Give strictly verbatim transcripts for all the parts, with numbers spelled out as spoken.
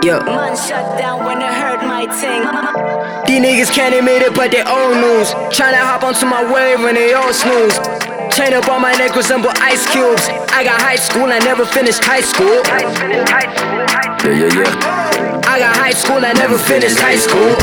Yo. Man shut down when I heard my ting. These niggas can't admit it, but they old news. Tryna hop onto my wave when they all snooze. Chain up on my neck resemble ice cubes. I got high school, I never finished high school. Yeah, yeah, yeah. I got high school, I never finished high school.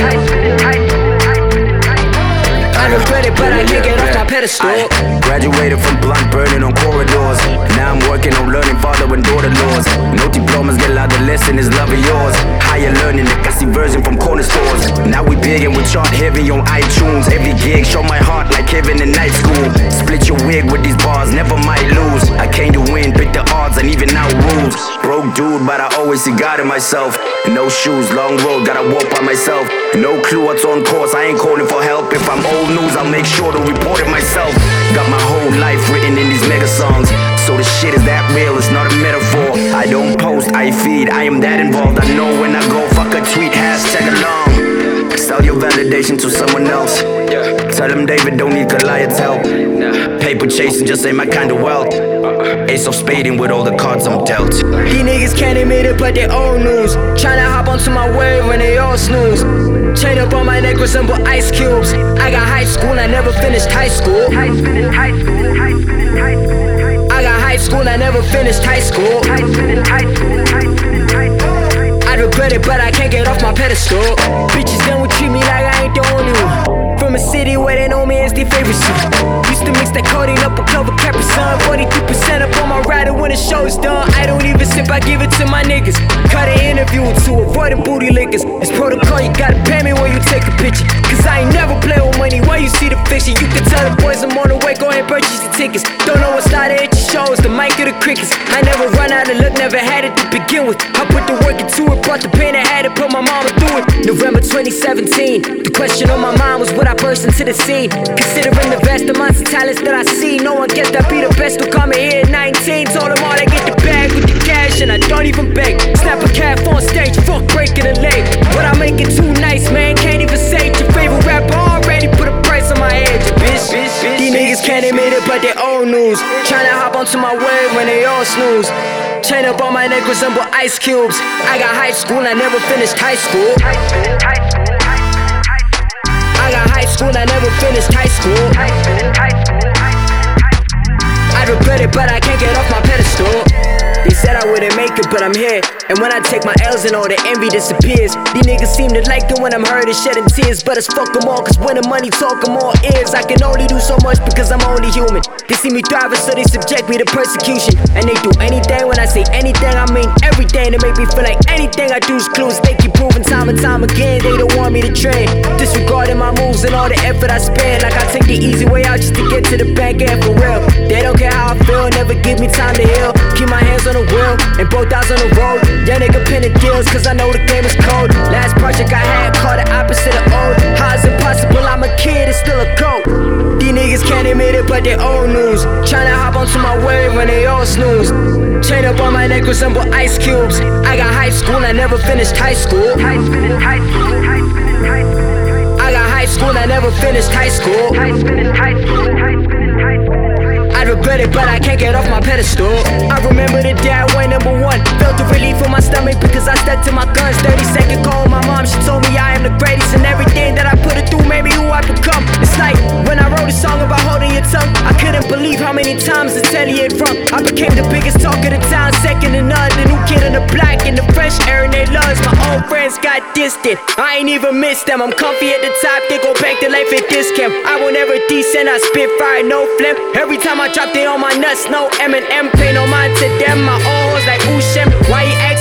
I regret it, but I can't get off my pedestal. I graduated from blunt burning on corridors. Now I'm working on learning father and daughter laws. No diplomas, get out the lesson is love of yours. Higher learning, the gassy version from corner stores. Now we big and we chart heavy on iTunes. Every gig show my heart like heaven in night school. Split your wig with these bars, never might lose. I came to win, pick the odds and even out rules. Broke dude, but I always see God in myself. No shoes, long road, gotta walk by myself. No clue what's on course, I ain't calling for help. If I'm old news, I'll make sure to report it myself. Got my whole life written in these mega songs. So the shit is that real, it's not a metaphor. I don't post, I feed, I am that involved. I know when I go, fuck a tweet, hashtag along. Sell your validation to someone else. Tell them David don't need Goliath's help. Paper chasing just ain't my kind of wealth. Ace of spading with all the cards I'm dealt. These niggas can't admit it, but they old news. Tryna hop onto my wave when they all snooze. Chain up on my neck resemble ice cubes. I got high school, I never finished high school. I got high school, I never finished high school. I regret it, but I can't get off my pedestal. Bitches done would treat me like I ain't the only one. From a city where they know me as their favorite son. Used to mix that codeine up with Clover Capri Sun. forty-three percent up on my rider when the show's done. I don't even sip, I give it to my niggas. Cut an interview to avoid the booty lickers. It's protocol, you gotta pay me when you take a picture. Cause I ain't never play with money when you see the fiction. You can tell the boys I'm on the way, go ahead and purchase the tickets. Don't know what started at your shows, the mic or the crickets. I never run out of luck, never had it to begin with. I put the work into it, brought the pain, I had to put my mama through it. November twenty seventeen, the question on my mind was would I burst into the scene? Considering the vast amounts of talents that I see, no one gets that be the best who come in here at nineteen. Told them all I get the bag with the cash and I don't even beg. Snap a calf on stage, fuck breaking a leg. But I make it too nice, man, can't even say it. Your favorite rapper already put a price on my head, you bitch, bitch, bitch. These niggas can't admit it, but they old news. Tryna hop onto my wave when they all snooze. Chain up on my neck resemble ice cubes. I got high school, I never finished high school. I got high school, I never finished high school. I regret it, but I can't get off my pedestal. They said I wouldn't make it, but I'm here. And when I take my L's and all the envy disappears. These niggas seem to like it when I'm hurt and shedding tears. But it's fuck them all, cause when the money talk, I'm all ears. I can only do so much because I'm only human. They see me thriving, so they subject me to persecution. And they do anything when I say anything, I mean everything. To make me feel like anything I do is clues. They keep proving time and time again they don't want me to trade. Disregarding my moves and all the effort I spend. Like I take the easy way out just to get to the bank, and for real, they don't care how I feel, never give me time to heal. Keep my hands on the wheel and both eyes on the road. Young nigga pinning deals cause I know the game is cold. Last project I had called the opposite of old. How is it possible I'm a kid and still a goat? These niggas can't admit it, but they old news. Tryna hop onto my wave when they all snooze. Chain up on my neck resemble ice cubes. I got high school, I never finished high school. I got high school, I never finished high school. I regret it, but I can't get off my pedestal. I remember the day I went number one. Felt the relief in my stomach because I stuck to my guns. thirty second call my mom, she told me I am the greatest. And everything that I put her through made me who I become. It's like when I wrote a song about holding your tongue. I couldn't believe how many times the telly had rung. I became the biggest talk of the town, second to none. The new kid on the block in the fresh air and they loves. My old friends got distant, I ain't even miss them. I'm comfy at the top, they go back to life at this camp. I will never descend, I spit fire, no phlegm. Every time I drop they on my nuts, no M and M, pay no mind to them. My own hoes like Ushem, why you